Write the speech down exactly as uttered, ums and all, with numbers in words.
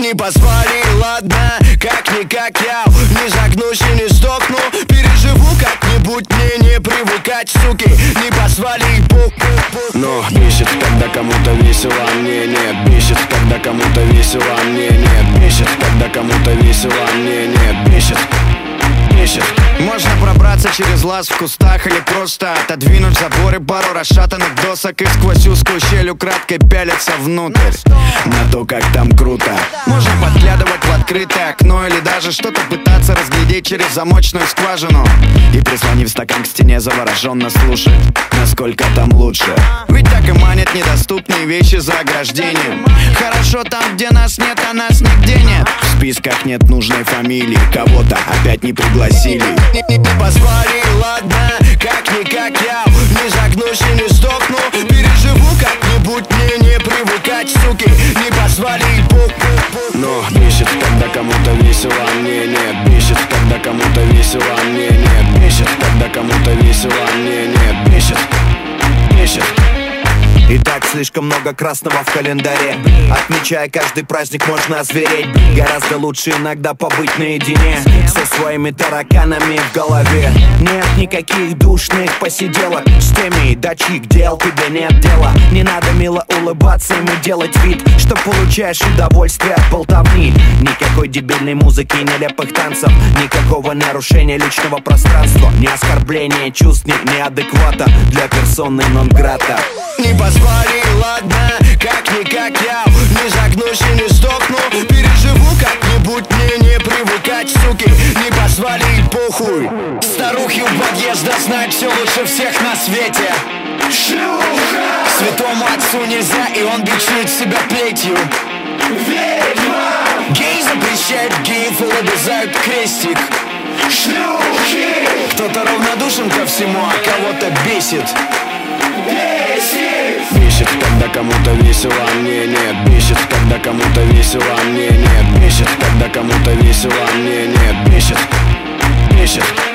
Не позвали, ладно, как-никак я не загнусь и не сдохну. Переживу как-нибудь, мне не привыкать, суки. Не позвали, пух-пух-пух. Но бесит, когда кому-то весело, мне нет. Бесит, когда кому-то весело, мне нет. Бесит, когда кому-то весело, мне нет. Бесит, бесит. Можно пробраться через лаз в кустах или просто отодвинуть заборы, пару расшатанных досок и сквозь узкую щель украдкой пялиться внутрь на то, как там круто. Можно подглядывать в открытое окно или даже что-то пытаться разглядеть через замочную скважину и, прислонив стакан к стене, завороженно слушать, насколько там лучше. Ведь так и манят недоступные вещи за ограждением. Хорошо там, где нас нет, а нас нигде нет. В списках нет нужной фамилии, кого-то опять не пригласили. Не, не, не позвали, ладно, как-никак я не загнусь и не сдохну. Переживу как-нибудь, мне не привыкать, суки. Не позвали, пух-пух-пух. Но бесит, когда кому-то весело, мне нет. Бесит, когда кому-то весело, мне нет. Бесит, когда кому-то весело, мне нет. Бесит, бесит. И так слишком много красного в календаре. Отмечая каждый праздник, можно озвереть. Гораздо лучше иногда побыть наедине со своими тараканами в голове. Нет никаких душных посиделок с теми, до чьих дел тебе нет дела. Не надо мило улыбаться им и делать вид, что получаешь удовольствие от болтовни. Никакой дебильной музыки, нелепых танцев, никакого нарушения личного пространства, ни оскорбления чувств, ни неадеквата для персоны нон-грата. Не позвали, ладно, как-никак я не загнусь и не сдохну. Переживу как-нибудь, мне не привыкать, суки. Не позвали, похуй. Старухи у подъезда знают все лучше всех на свете. Шлюха! Святому отцу нельзя, и он бичует себя плетью. Ведьма! Гей запрещает геев и обязают крестик. Шлюхи! Кто-то равнодушен ко всему, а кого-то бесит. Бесит, когда кому-то весело, мне нет. Бесит, когда кому-то весело, мне нет. Бесит, когда кому-то весело, мне нет. Бесит, бесит.